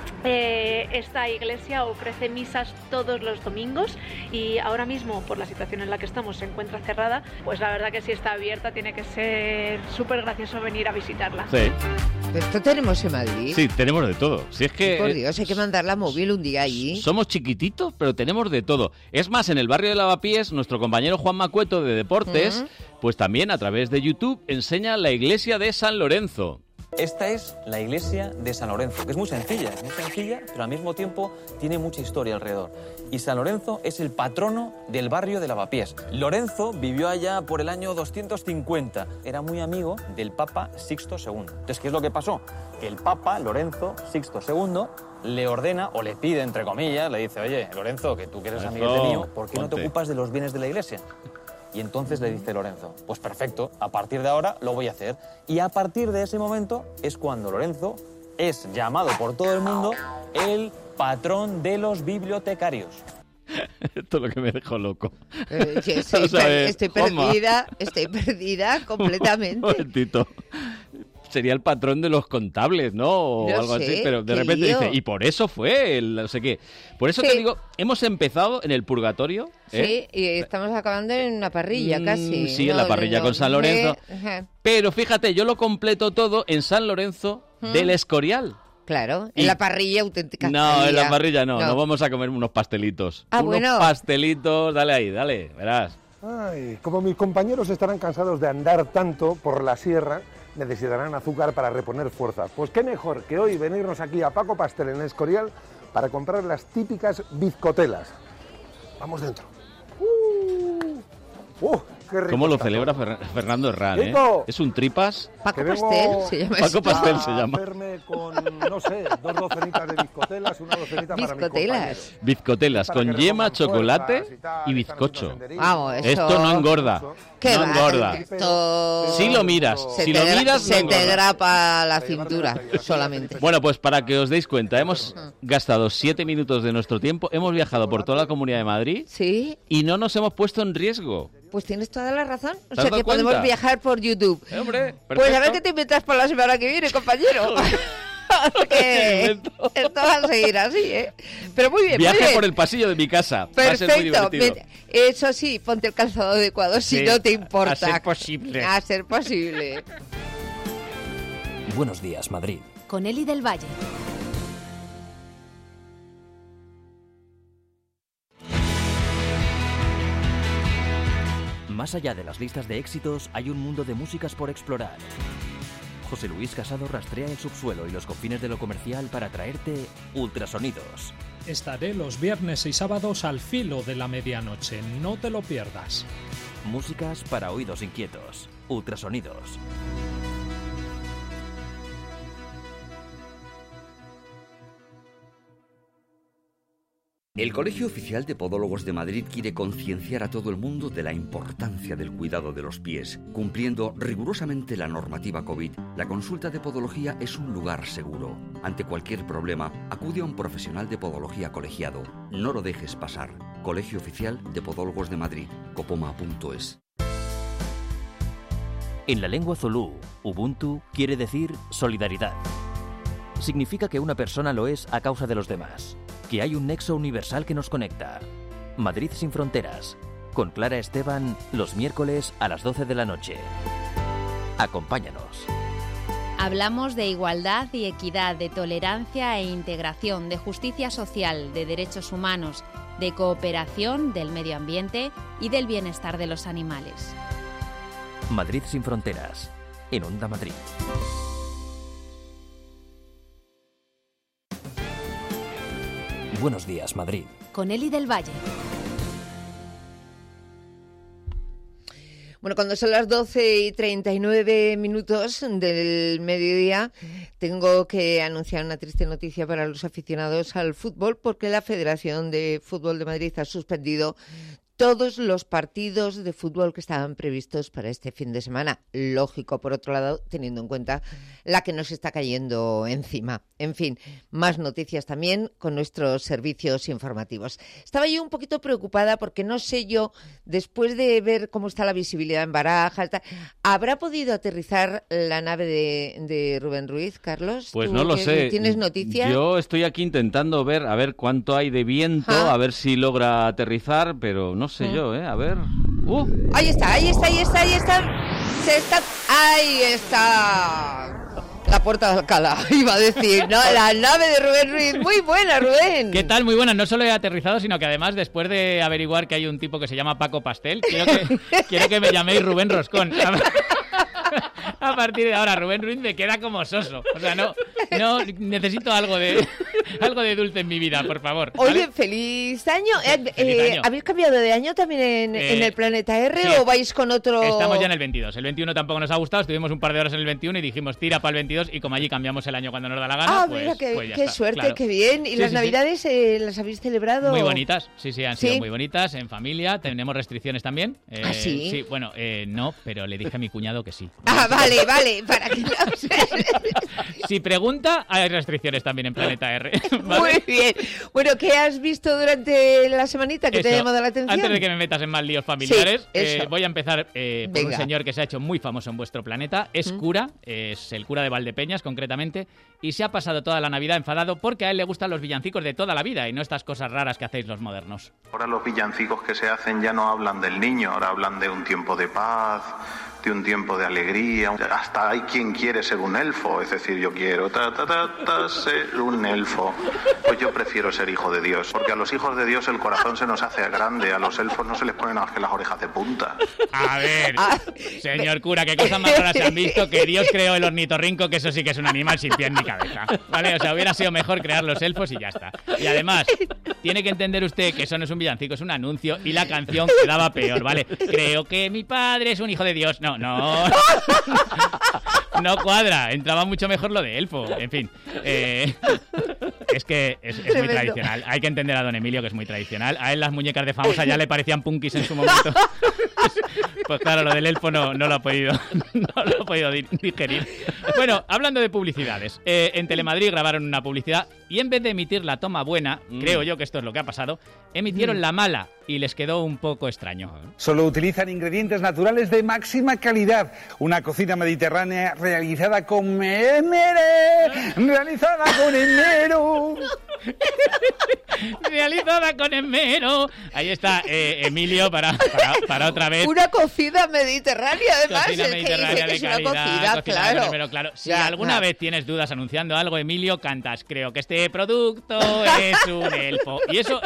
esta iglesia ofrece misas todos los domingos y ahora mismo, por la situación en la que estamos, se encuentra cerrada. Pues la verdad que si está abierta tiene que ser súper gracioso venir a visitarla. Sí. Pero esto tenemos en Madrid. Sí, tenemos de todo. Si es que Por Dios, hay que mandar la móvil un día allí. somos chiquititos, pero tenemos de todo. Es más, en el barrio de Lavapiés, nuestro compañero Juan Macueto de Deportes, pues también a través de YouTube enseña la iglesia de San Lorenzo. Esta es la iglesia de San Lorenzo, que es muy sencilla, pero al mismo tiempo tiene mucha historia alrededor. Y San Lorenzo es el patrono del barrio de Lavapiés. Lorenzo vivió allá por el año 250. Era muy amigo del Papa Sixto II. Entonces, ¿qué es lo que pasó? Que el Papa Lorenzo Sixto II le ordena, o le pide, entre comillas, le dice: oye, Lorenzo, que tú que eres amiguete mío, ¿por qué no te ocupas de los bienes de la iglesia? Y entonces le dice Lorenzo: pues perfecto, a partir de ahora lo voy a hacer. Y a partir de ese momento es cuando Lorenzo es llamado por todo el mundo el patrón de los bibliotecarios. Esto es lo que me dejó loco. Estoy perdida completamente. Un momentito. Sería el patrón de los contables, ¿no? O No algo sé, así, pero de qué repente lío. dice, y por eso fue el no sé qué. Por eso te digo, hemos empezado en el purgatorio. Sí, y estamos acabando en una parrilla casi. Sí, en la parrilla con San Lorenzo. Pero fíjate, yo lo completo todo en San Lorenzo del Escorial. Claro, en la parrilla auténtica. No, en la parrilla no, nos vamos a comer unos pastelitos. Unos pastelitos, dale ahí, dale, verás. Ay, como mis compañeros estarán cansados de andar tanto por la sierra, necesitarán azúcar para reponer fuerzas. Pues qué mejor que hoy venirnos aquí a Paco Pastel en Escorial para comprar las típicas bizcotelas. Vamos dentro. Qué rico. ¿Cómo lo celebra Fernando Herrán, ¡Rico! Es un tripas. Paco Pastel se llama. Paco Pastel se llama. Hacerme con, no sé, 2 docenitas de bizcotelas, una docenita para mis compañeros. Bizcotelas Para con que yema, recojan chocolate fuerzas y bizcocho. Vamos, Esto no engorda. ¿Qué no va? engorda. Esto... Si lo miras, Se te grapa la cintura solamente. Bueno, pues para que os deis cuenta, hemos gastado 7 minutos de nuestro tiempo, hemos viajado por toda la Comunidad de Madrid y no nos hemos puesto en riesgo. Pues tienes toda la razón. O ¿Te has sea dado que podemos cuenta? viajar por YouTube. Hombre, pues a ver qué te inventas para la semana que viene, compañero. Porque esto va a seguir así, ¿eh? Pero muy bien, Viaje muy bien. por el pasillo de mi casa. Va a ser muy Perfecto. divertido. Eso sí, ponte el calzado adecuado si Sí, no te importa. a ser posible. A ser posible. Buenos días, Madrid. Con Eli del Valle. Más allá de las listas de éxitos, hay un mundo de músicas por explorar. José Luis Casado rastrea el subsuelo y los confines de lo comercial para traerte Ultrasonidos. Estaré los viernes y sábados al filo de la medianoche. No te lo pierdas. Músicas para oídos inquietos. Ultrasonidos. El Colegio Oficial de Podólogos de Madrid quiere concienciar a todo el mundo de la importancia del cuidado de los pies. Cumpliendo rigurosamente la normativa COVID, la consulta de podología es un lugar seguro. Ante cualquier problema, acude a un profesional de podología colegiado. No lo dejes pasar. Colegio Oficial de Podólogos de Madrid, copoma.es. En la lengua zulú, Ubuntu quiere decir solidaridad. Significa que una persona lo es a causa de los demás, que hay un nexo universal que nos conecta. Madrid sin fronteras, con Clara Esteban, los miércoles a las 12 de la noche. Acompáñanos. Hablamos de igualdad y equidad, de tolerancia e integración, de justicia social, de derechos humanos, de cooperación, del medio ambiente y del bienestar de los animales. Madrid sin fronteras, en Onda Madrid. Buenos días, Madrid. Con Eli del Valle. Bueno, cuando son las 12:39 del mediodía, tengo que anunciar una triste noticia para los aficionados al fútbol, porque la Federación de Fútbol de Madrid ha suspendido todos los partidos de fútbol que estaban previstos para este fin de semana. Lógico, por otro lado, teniendo en cuenta la que nos está cayendo encima. En fin, más noticias también con nuestros servicios informativos. Estaba yo un poquito preocupada porque no sé yo, después de ver cómo está la visibilidad en Barajas, ¿habrá podido aterrizar la nave de Rubén Ruiz, Carlos? Pues ¿Tú no lo sé. ¿Tienes noticias? Yo estoy aquí intentando ver, a ver cuánto hay de viento, a ver si logra aterrizar, pero no sé yo, a ver. Ahí está. Ahí está. La Puerta de Alcalá, iba a decir, ¿no? La nave de Rubén Ruiz. Muy buena, Rubén. ¿Qué tal? Muy buena. No solo he aterrizado, sino que además, después de averiguar que hay un tipo que se llama Paco Pastel, quiero que me llaméis Rubén Roscón. A partir de ahora, Rubén Ruiz me queda como soso. O sea, no necesito algo de dulce en mi vida, por favor. ¿Vale? Oye, feliz año. Feliz año. ¿Habéis cambiado de año también en el Planeta R sí, o vais con otro...? Estamos ya en el 22. El 21 tampoco nos ha gustado. Estuvimos un par de horas en el 21 y dijimos tira para el 22 y como allí cambiamos el año cuando nos da la gana, mira, pues ya qué está, suerte, claro. qué bien. ¿Y Sí, las sí, Navidades las habéis celebrado? Muy bonitas, sí, han sido ¿Sí? muy bonitas, en familia. Tenemos restricciones también. ¿Ah, sí? Sí, bueno, no, pero le dije a mi cuñado que sí. Ah, vale, para que no sé. Si pregunta, hay restricciones también en Planeta R. ¿vale? Muy bien. Bueno, ¿qué has visto durante la semanita que te ha llamado la atención? Antes de que me metas en más líos familiares, Sí, eso. voy a empezar por un Venga. señor que se ha hecho muy famoso en vuestro planeta. Es cura, es el cura de Valdepeñas concretamente, y se ha pasado toda la Navidad enfadado porque a él le gustan los villancicos de toda la vida y no estas cosas raras que hacéis los modernos. Ahora los villancicos que se hacen ya no hablan del niño, ahora hablan de un tiempo de paz, de un tiempo de alegría. Hasta hay quien quiere ser un elfo, es decir, yo quiero ser un elfo. Pues yo prefiero ser hijo de Dios, porque a los hijos de Dios el corazón se nos hace grande, a los elfos no se les ponen nada más que las orejas de punta. A ver, señor cura, qué cosas más raras se han visto, que Dios creó el ornitorrinco, que eso sí que es un animal sin pies ni cabeza. Vale, o sea, hubiera sido mejor crear los elfos y ya está. Y además, tiene que entender usted que eso no es un villancico, es un anuncio y la canción quedaba peor, ¿vale? Creo que mi padre es un hijo de Dios. No cuadra, entraba mucho mejor lo de elfo, en fin. Es que es muy tradicional. Hay que entender a don Emilio, que es muy tradicional. A él las muñecas de famosa ya le parecían punkis en su momento. Pues claro, lo del elfo no lo ha podido digerir. Bueno, hablando de publicidades, en Telemadrid grabaron una publicidad y en vez de emitir la toma buena, creo yo que esto es lo que ha pasado, emitieron la mala y les quedó un poco extraño. Solo utilizan ingredientes naturales de máxima calidad. Una cocina mediterránea realizada con realizada con enero. Realizada con enero. Ahí está Emilio para otra vez. Una cocina mediterránea, además. Cocina es mediterránea que de es una calidad, cocina, claro. Pero claro, si Ya, alguna vez tienes dudas anunciando algo, Emilio, cantas, creo que este producto es un elfo. Y eso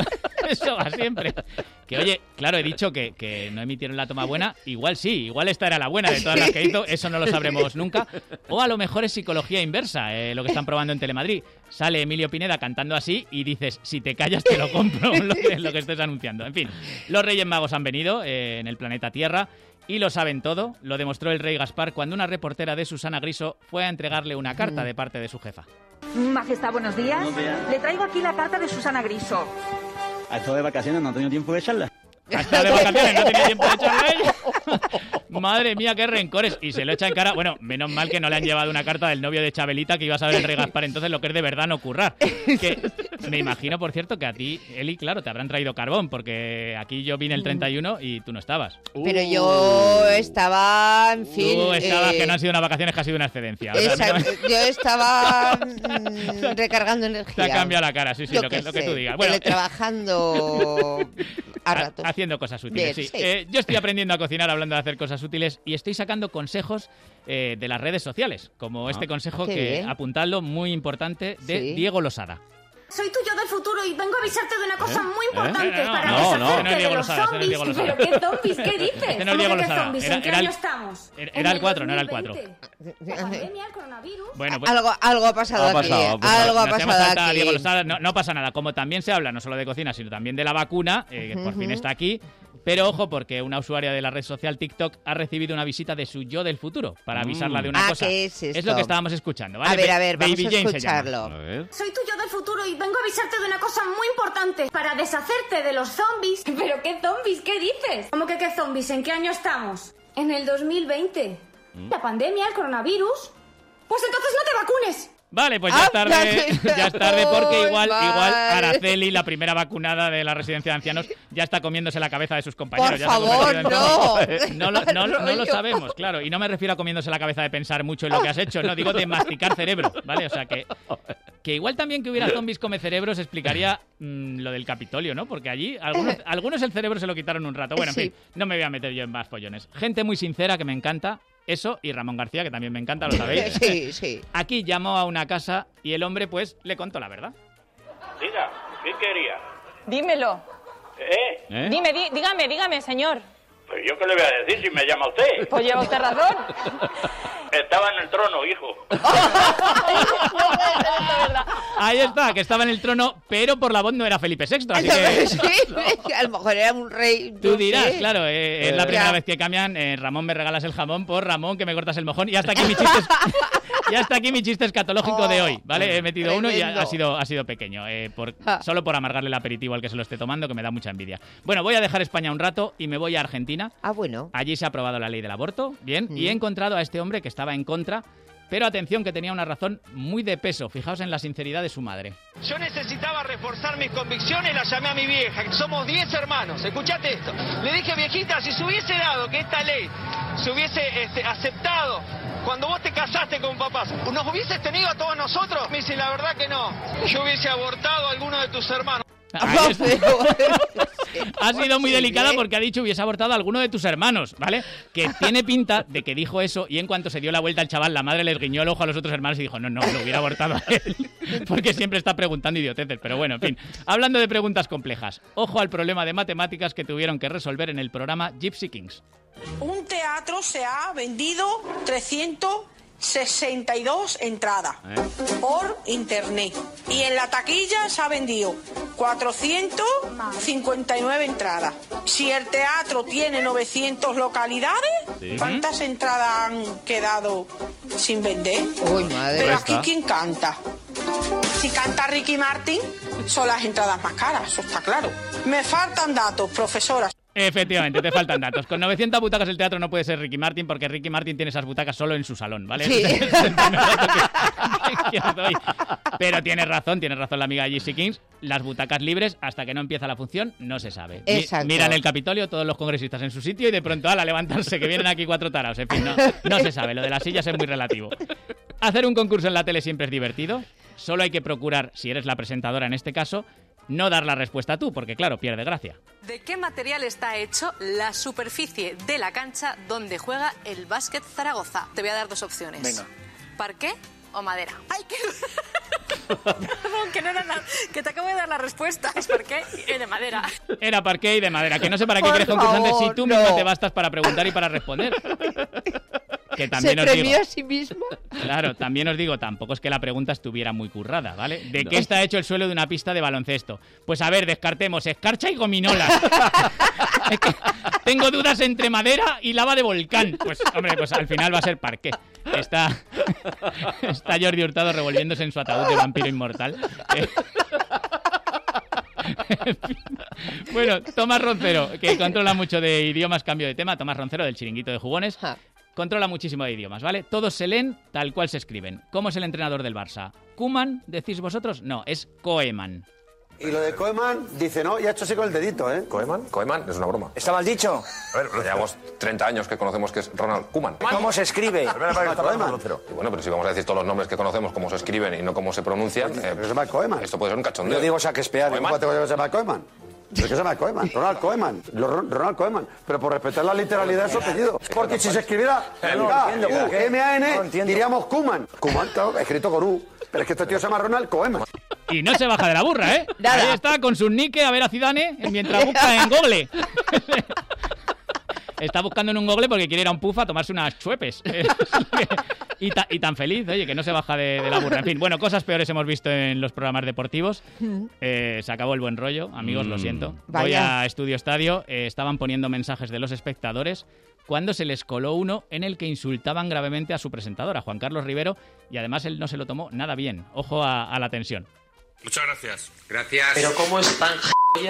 va siempre. Que oye, claro, he dicho que no emitieron la toma buena. Igual sí, igual esta era la buena de todas las que hizo. Eso no lo sabremos nunca. O a lo mejor es psicología inversa, lo que están probando en Telemadrid. Sale Emilio Pineda cantando así y dices, si te callas te lo compro, lo que estés anunciando. En fin, los Reyes Magos han venido en el planeta Tierra y lo saben todo. Lo demostró el rey Gaspar cuando una reportera de Susana Griso fue a entregarle una carta de parte de su jefa. Majestad, buenos días. Le traigo aquí la carta de Susana Griso. Ha estado de vacaciones, no ha tenido tiempo de echarla. Ha estado de vacaciones, no tenía tiempo de echarla a ella. Madre mía, qué rencores. Y se lo echa en cara. Bueno, menos mal que no le han llevado una carta del novio de Chabelita que iba a saber el rey Gaspar, entonces lo que es de verdad no currar. Que me imagino, por cierto, que a ti, Eli, claro, te habrán traído carbón, porque aquí yo vine el 31 y tú no estabas. Pero yo estaba, en fin... Tú estabas, que no han sido unas vacaciones, que ha sido una excedencia. O sea, yo estaba recargando energía. Te ha cambiado la cara, sí, lo que tú digas. Bueno, teletrabajando a ratos. Haciendo cosas útiles, bien, sí. sí. Yo estoy aprendiendo a cocinar hablando de hacer cosas útiles y estoy sacando consejos de las redes sociales, como este consejo que, bien. apuntadlo, muy importante, de Diego Losada. Soy tu yo del futuro y vengo a avisarte de una cosa muy importante No, para no, deshacerte Diego de los Losada, zombies. Diego Losada. ¿Pero qué zombies? ¿Qué dices? Este no es Diego ¿Cómo que Losada. zombies? ¿En qué año estamos? Era el 4, no era el 4. La pandemia, el coronavirus... Bueno, pues, algo ha pasado aquí. Algo ha pasado aquí. Diego Losada, no pasa nada. Como también se habla no solo de cocina, sino también de la vacuna, que por fin está aquí. Pero ojo, porque una usuaria de la red social TikTok ha recibido una visita de su yo del futuro para avisarla de una cosa. ¿Qué es esto? Es lo que estábamos escuchando, ¿vale? A ver, vamos Baby a Jane escucharlo. Soy tu yo del futuro y vengo a avisarte de una cosa muy importante para deshacerte de los zombies. ¿Pero qué zombies? ¿Qué dices? ¿Cómo que qué zombies? ¿En qué año estamos? En el 2020. La pandemia, el coronavirus... Pues entonces no te vacunes. Vale, pues ya es tarde porque igual Araceli, la primera vacunada de la residencia de ancianos, ya está comiéndose la cabeza de sus compañeros. Por favor, no lo sabemos, claro. Y no me refiero a comiéndose la cabeza de pensar mucho en lo que has hecho, no, digo de masticar cerebro, ¿vale? O sea que igual también que hubiera zombies come cerebros explicaría lo del Capitolio, ¿no? Porque allí algunos el cerebro se lo quitaron un rato. Bueno, en fin, no me voy a meter yo en más follones. Gente muy sincera que me encanta. Eso y Ramón García, que también me encanta, lo sabéis. Sí, sí. Aquí llamó a una casa y el hombre, pues, le contó la verdad. Diga, ¿qué quería? Dímelo. ¿Eh? Dígame, señor. Pues yo qué le voy a decir si me llama usted. Pues lleva usted razón. Estaba en el trono, hijo. Ahí está, que estaba en el trono, pero por la voz no era Felipe VI, así que... Sí, a lo mejor era un rey. Tú dirás, claro, es la primera vez que cambian, Ramón, me regalas el jamón por Ramón, que me cortas el mojón, y hasta aquí mi chiste escatológico de hoy, ¿vale? He metido tremendo. uno y ha sido pequeño, solo por amargarle el aperitivo al que se lo esté tomando, que me da mucha envidia. Bueno, voy a dejar España un rato y me voy a Argentina. Ah, bueno. Allí se ha aprobado la ley del aborto, bien, y he encontrado a este hombre que estaba en contra, pero atención, que tenía una razón muy de peso. Fijaos en la sinceridad de su madre. Yo necesitaba reforzar mis convicciones, la llamé a mi vieja. Somos 10 hermanos, escuchate esto. Le dije, viejita, si se hubiese dado que esta ley se hubiese aceptado cuando vos te casaste con papás, ¿nos hubieses tenido a todos nosotros? Me dice, la verdad que no. Yo hubiese abortado a alguno de tus hermanos. Ha sido muy delicada porque ha dicho hubiese abortado a alguno de tus hermanos, ¿vale? Que tiene pinta de que dijo eso y en cuanto se dio la vuelta al chaval, la madre les guiñó el ojo a los otros hermanos y dijo, no, lo hubiera abortado a él. Porque siempre está preguntando idioteces, pero bueno, en fin. Hablando de preguntas complejas, ojo al problema de matemáticas que tuvieron que resolver en el programa Gypsy Kings. Un teatro se ha vendido 362 entradas por internet y en la taquilla se ha vendido 459 entradas. Si el teatro tiene 900 localidades, ¿cuántas entradas han quedado sin vender? Uy, madre. Pero aquí, ¿quién canta? Si canta Ricky Martin, son las entradas más caras, eso está claro. Me faltan datos, profesora. Efectivamente, te faltan datos. Con 900 butacas el teatro no puede ser Ricky Martin porque Ricky Martin tiene esas butacas solo en su salón, ¿vale? Sí. Ese es el primer dato que os doy. Pero tiene razón la amiga de Gypsy Kings. Las butacas libres, hasta que no empieza la función, no se sabe. Exacto. Miran el Capitolio, todos los congresistas en su sitio y de pronto, a levantarse, que vienen aquí 4 taraos. En fin, no se sabe. Lo de las sillas es muy relativo. Hacer un concurso en la tele siempre es divertido. Solo hay que procurar, si eres la presentadora en este caso, no dar la respuesta tú, porque claro, pierde gracia. ¿De qué material está hecho la superficie de la cancha donde juega el Básquet Zaragoza? Te voy a dar 2 opciones. Venga. ¿Parqué o madera? ¡Ay, qué! Perdón, que no era nada. Que te acabo de dar la respuesta. Es parqué y de madera. Era parqué y de madera. Que no sé para qué quieres concursante si tú mismo te bastas para preguntar y para responder. Que también ¿Se premió a sí mismo? Claro, también os digo, tampoco es que la pregunta estuviera muy currada, ¿vale? ¿De qué está hecho el suelo de una pista de baloncesto? Pues a ver, descartemos escarcha y gominolas. Es que tengo dudas entre madera y lava de volcán. Pues, hombre, pues al final va a ser parqué. Está Jordi Hurtado revolviéndose en su ataúd de vampiro inmortal. En fin. Bueno, Tomás Roncero, que controla mucho de idiomas, cambio de tema. Tomás Roncero, del Chiringuito de Jugones. Controla muchísimo de idiomas, ¿vale? Todos se leen tal cual se escriben. ¿Cómo es el entrenador del Barça? ¿Koeman, decís vosotros? No, es Koeman. Y lo de Koeman, dice, no, ya ha hecho así con el dedito, ¿eh? ¿Koeman? Koeman es una broma. ¿Está mal dicho? A ver, llevamos 30 años que conocemos que es Ronald Koeman. ¿Cómo se escribe? Koeman. Y bueno, pero si vamos a decir todos los nombres que conocemos, cómo se escriben y no cómo se pronuncian... Pero se llama Koeman. Esto puede ser un cachondeo. Yo digo Shakespeare, ¿cómo te voy a llamar Koeman? ¿Pero qué se llama Koeman? Ronald Koeman. Ronald Koeman. Pero por respetar la literalidad de su apellido. Porque si se escribiera K-U-M-A-N, diríamos Koeman. Koeman, claro, escrito con U. Pero es que este tío se llama Ronald Koeman. Y no se baja de la burra, ¿eh? Nada. Ahí está con su nick a ver a Zidane mientras busca en Google. Está buscando en un Google porque quiere ir a un puf a tomarse unas chuepes. Y tan feliz, oye, que no se baja de la burra. En fin, bueno, cosas peores hemos visto en los programas deportivos. Se acabó el buen rollo, amigos, lo siento. Voy a Estudio Estadio. Estaban poniendo mensajes de los espectadores cuando se les coló uno en el que insultaban gravemente a su presentador, a Juan Carlos Rivero, y además él no se lo tomó nada bien. Ojo a la tensión. Muchas gracias. Gracias. Pero ¿cómo es tan No.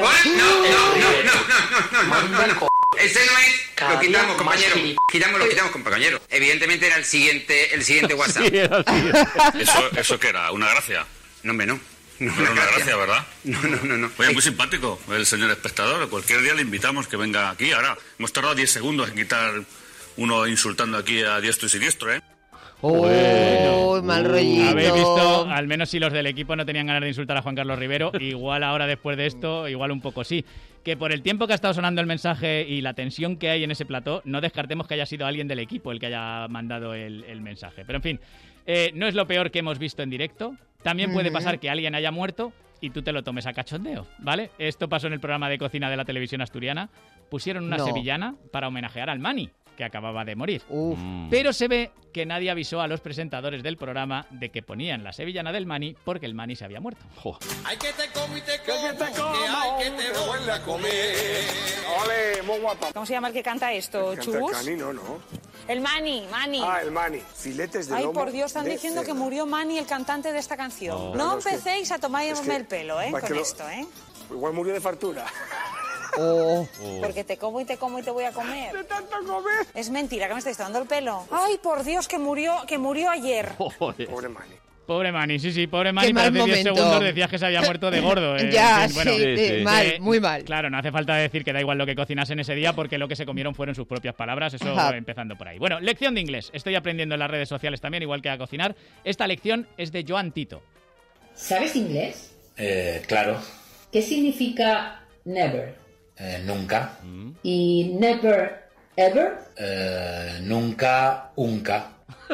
Ese no es. Lo quitamos, compañero. Lo quitamos, compañero. Evidentemente era el siguiente WhatsApp. Sí, era el siguiente. ¿Eso qué era? ¿Una gracia? No, hombre, no. No era una gracia, ¿verdad? No. Oye, muy simpático el señor espectador. Cualquier día le invitamos que venga aquí. Ahora, hemos tardado 10 segundos en quitar uno insultando aquí a diestro y siniestro, ¿eh? Oh, madre mal rollito. Habéis visto, al menos si los del equipo no tenían ganas de insultar a Juan Carlos Rivero, igual ahora después de esto, igual un poco sí. Que por el tiempo que ha estado sonando el mensaje y la tensión que hay en ese plató, no descartemos que haya sido alguien del equipo el que haya mandado el mensaje. Pero en fin, no es lo peor que hemos visto en directo. También puede pasar que alguien haya muerto y tú te lo tomes a cachondeo, ¿vale? Esto pasó en el programa de cocina de la televisión asturiana. Pusieron una sevillana para homenajear al Mani, que acababa de morir. Pero se ve que nadie avisó a los presentadores del programa de que ponían la sevillana del Mani porque el Mani se había muerto. Hay que te como y te como, que hay que te vuelve a comer. Ole, muy guapa. ¿Cómo se llama el que canta esto? ¿Chubus? El canino, ¿no? El Mani. Ah, el Mani. Filetes de lomo. Ay, por Dios, están diciendo que murió Mani, el cantante de esta canción. No empecéis a tomarme el pelo, con esto, Igual murió de fartura. Porque te como y te como y te voy a comer. De tanto comer. Es mentira que me estáis tomando el pelo. Ay, por Dios, que murió ayer. Pobre Mani. Pobre Mani, sí, pobre Mani, pero hace 10 segundos decías que se había muerto de gordo. Ya, bueno, sí, mal, muy mal. Claro, no hace falta decir que da igual lo que cocinasen ese día porque lo que se comieron fueron sus propias palabras, eso empezando por ahí. Bueno, lección de inglés. Estoy aprendiendo en las redes sociales también, igual que a cocinar. Esta lección es de Joan Tito. ¿Sabes inglés? Claro. ¿Qué significa never? Nunca. ¿Y never ever? Nunca, unca.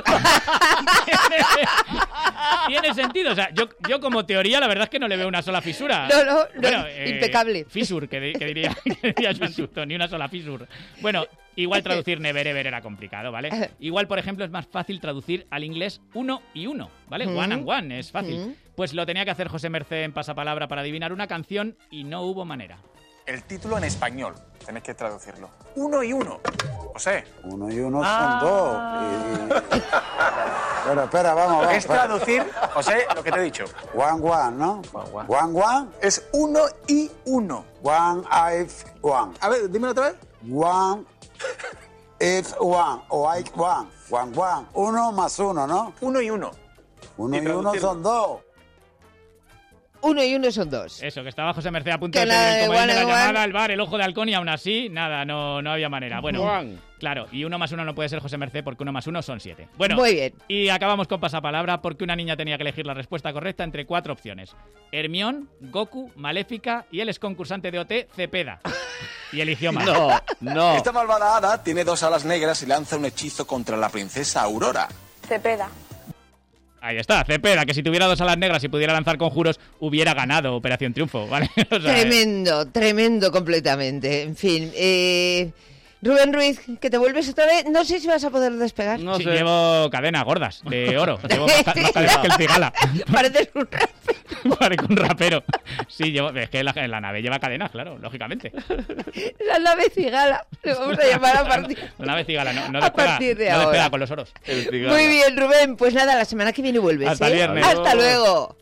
Tiene sentido, o sea, yo como teoría la verdad es que no le veo una sola fisura. No, impecable. Fisur, que diría Joan Tito, ni una sola fisur. Bueno, igual traducir never ever era complicado, ¿vale? Igual, por ejemplo, es más fácil traducir al inglés uno y uno, ¿vale? One and one, es fácil. Pues lo tenía que hacer José Mercé en Pasapalabra para adivinar una canción y no hubo manera. El título en español, tenés que traducirlo. Uno y uno. José. Uno y uno son dos. Pero espera, vamos. Es traducir, José, lo que te he dicho. One, ¿no? One. Es uno y uno. One, if, one. A ver, dímelo otra vez. One, if, one. O I, one. One. Uno más uno, ¿no? Uno y uno. Uno y uno son dos. Uno y uno son dos. Eso, que estaba José Merced a punto de tener como de la llamada al bar, el ojo de halcón, y aún así, nada, no había manera. Bueno, claro, y 1 más 1 no puede ser José Merced porque 1 más 1 son 7. Bueno, muy bien. Y acabamos con pasapalabra porque una niña tenía que elegir la respuesta correcta entre 4 opciones. Hermión, Goku, Maléfica y el ex concursante de OT, Cepeda. Y eligió mal. No. Esta malvada hada tiene 2 alas negras y lanza un hechizo contra la princesa Aurora. Cepeda. Ahí está, Cepeda, que si tuviera 2 alas negras y pudiera lanzar conjuros, hubiera ganado Operación Triunfo, ¿vale? O sea, tremendo completamente. En fin, Rubén Ruiz, que te vuelves otra vez. No sé si vas a poder despegar. No sé. Llevo cadenas gordas de oro. Llevo más cadenas que el Cigala. Pareces un rapero. Parezco un rapero. Sí, es que la nave lleva cadenas, claro, lógicamente. La nave Cigala. Le vamos a llamar a partir. La nave Cigala, no a partir de ahora. Despega con los oros. Muy bien, Rubén. Pues nada, la semana que viene vuelves. Hasta viernes. Hasta luego.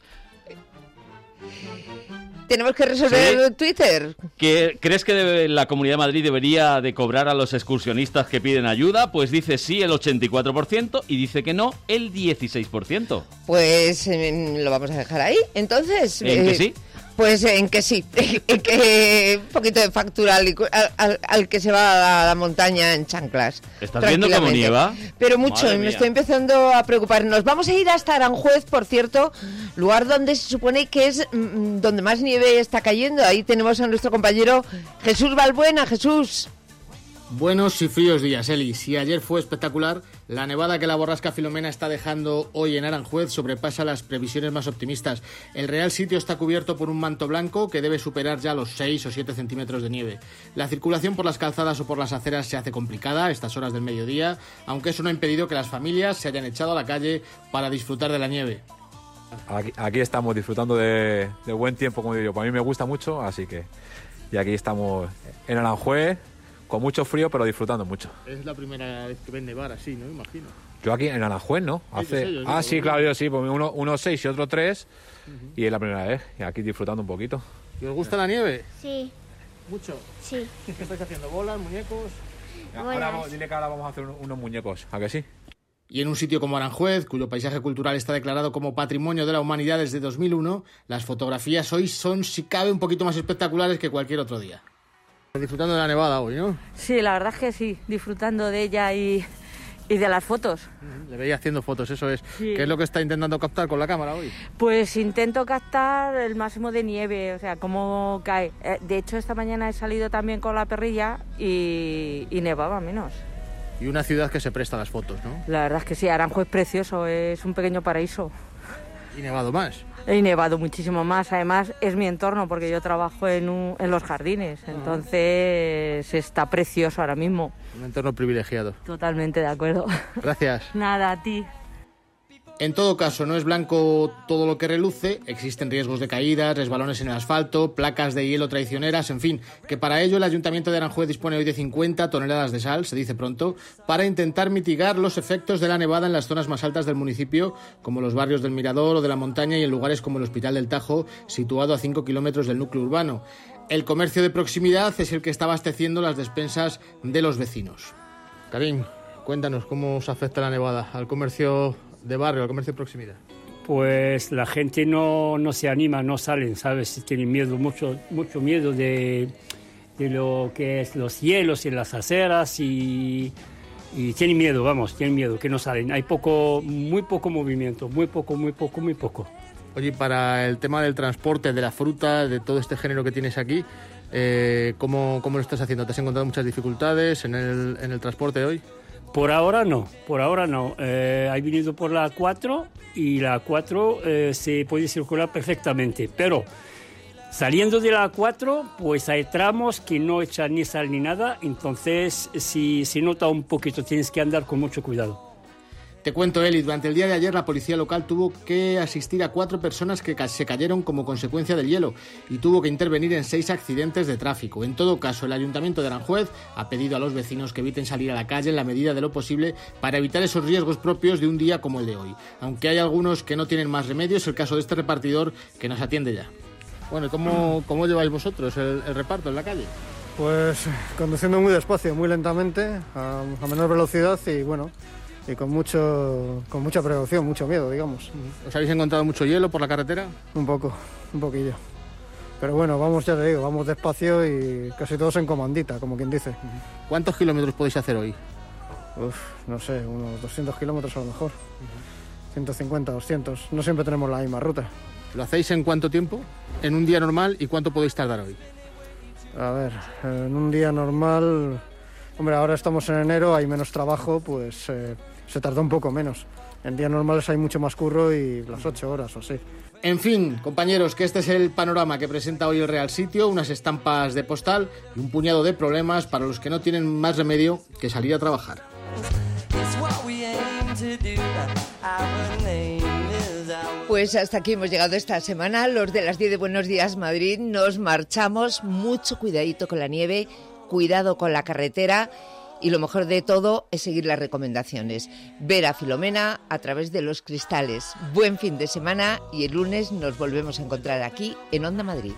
Tenemos que resolver Twitter. ¿Crees que la Comunidad de Madrid debería de cobrar a los excursionistas que piden ayuda? Pues dice sí el 84% y dice que no el 16%. Pues lo vamos a dejar ahí. Entonces, ¿En que sí? Pues en que sí, en que un poquito de factura al que se va a la montaña en chanclas. ¿Estás viendo cómo nieva? Pero mucho, y me estoy empezando a preocupar. Nos vamos a ir hasta Aranjuez, por cierto, lugar donde se supone que es donde más nieve está cayendo. Ahí tenemos a nuestro compañero Jesús Balbuena. Jesús. Buenos y fríos días, Eli. Si ayer fue espectacular, la nevada que la borrasca Filomena está dejando hoy en Aranjuez sobrepasa las previsiones más optimistas. El Real Sitio está cubierto por un manto blanco que debe superar ya los 6 o 7 centímetros de nieve. La circulación por las calzadas o por las aceras se hace complicada a estas horas del mediodía, aunque eso no ha impedido que las familias se hayan echado a la calle para disfrutar de la nieve. Aquí estamos disfrutando de buen tiempo, como digo yo. Para mí me gusta mucho, así que... Y aquí estamos en Aranjuez, con mucho frío, pero disfrutando mucho. Es la primera vez que ven nevar así, ¿no? Imagino. Yo aquí en Aranjuez, ¿no? Sí, claro, yo sí, pues uno 6 y otro 3, y es la primera vez, y aquí disfrutando un poquito. ¿Y os gusta la nieve? Sí. ¿Mucho? Sí. ¿Qué estáis haciendo? ¿Bolas, muñecos? Dile que ahora vamos a hacer unos muñecos, ¿a que sí? Y en un sitio como Aranjuez, cuyo paisaje cultural está declarado como Patrimonio de la Humanidad desde 2001, las fotografías hoy son, si cabe, un poquito más espectaculares que cualquier otro día. Disfrutando de la nevada hoy, ¿no? Sí, la verdad es que sí, disfrutando de ella y Y de las fotos. Le veía haciendo fotos, eso es. Sí. ¿Qué es lo que está intentando captar con la cámara hoy? Pues intento captar el máximo de nieve, o sea, cómo cae. De hecho, esta mañana he salido también con la perrilla y nevaba menos. Y una ciudad que se presta a las fotos, ¿no? La verdad es que sí, Aranjuez es precioso, es un pequeño paraíso. ¿Y nevado más? He nevado muchísimo más, además es mi entorno porque yo trabajo en los jardines, entonces está precioso ahora mismo. Un entorno privilegiado. Totalmente de acuerdo. Gracias. Nada, a ti. En todo caso, no es blanco todo lo que reluce, existen riesgos de caídas, resbalones en el asfalto, placas de hielo traicioneras, en fin, que para ello el Ayuntamiento de Aranjuez dispone hoy de 50 toneladas de sal, se dice pronto, para intentar mitigar los efectos de la nevada en las zonas más altas del municipio, como los barrios del Mirador o de la Montaña y en lugares como el Hospital del Tajo, situado a 5 kilómetros del núcleo urbano. El comercio de proximidad es el que está abasteciendo las despensas de los vecinos. Karim, cuéntanos cómo os afecta la nevada al comercio de barrio, al comercio de proximidad. Pues la gente no se anima, no salen, ¿sabes? Tienen miedo, mucho miedo de lo que es los hielos en las aceras y tienen miedo, que no salen. Hay muy poco movimiento, muy poco. Oye, para el tema del transporte, de la fruta, de todo este género que tienes aquí, ¿cómo lo estás haciendo? ¿Te has encontrado muchas dificultades en el transporte hoy? Por ahora no. He venido por la 4 y la 4 se puede circular perfectamente, pero saliendo de la 4 pues hay tramos que no echan ni sal ni nada, entonces si se nota un poquito tienes que andar con mucho cuidado. Te cuento, Eli, durante el día de ayer la policía local tuvo que asistir a 4 personas que se cayeron como consecuencia del hielo y tuvo que intervenir en 6 accidentes de tráfico. En todo caso, el Ayuntamiento de Aranjuez ha pedido a los vecinos que eviten salir a la calle en la medida de lo posible para evitar esos riesgos propios de un día como el de hoy. Aunque hay algunos que no tienen más remedio, es el caso de este repartidor que nos atiende ya. Bueno, ¿y cómo lleváis vosotros el reparto en la calle? Pues conduciendo muy despacio, muy lentamente, a menor velocidad y bueno... Y con mucha precaución, mucho miedo, digamos. ¿Os habéis encontrado mucho hielo por la carretera? Un poquillo. Pero bueno, vamos despacio y casi todos en comandita, como quien dice. ¿Cuántos kilómetros podéis hacer hoy? No sé, unos 200 kilómetros a lo mejor. 150, 200. No siempre tenemos la misma ruta. ¿Lo hacéis en cuánto tiempo? ¿En un día normal? ¿Y cuánto podéis tardar hoy? A ver, en un día normal... Hombre, ahora estamos en enero, hay menos trabajo, pues se tardó un poco menos. En días normales hay mucho más curro y las 8 horas o así. En fin, compañeros, que este es el panorama que presenta hoy el Real Sitio, unas estampas de postal y un puñado de problemas para los que no tienen más remedio que salir a trabajar. Pues hasta aquí hemos llegado esta semana. Los de las 10 de Buenos Días Madrid nos marchamos. Mucho cuidadito con la nieve. Cuidado con la carretera y lo mejor de todo es seguir las recomendaciones. Ver a Filomena a través de los cristales. Buen fin de semana y el lunes nos volvemos a encontrar aquí en Onda Madrid.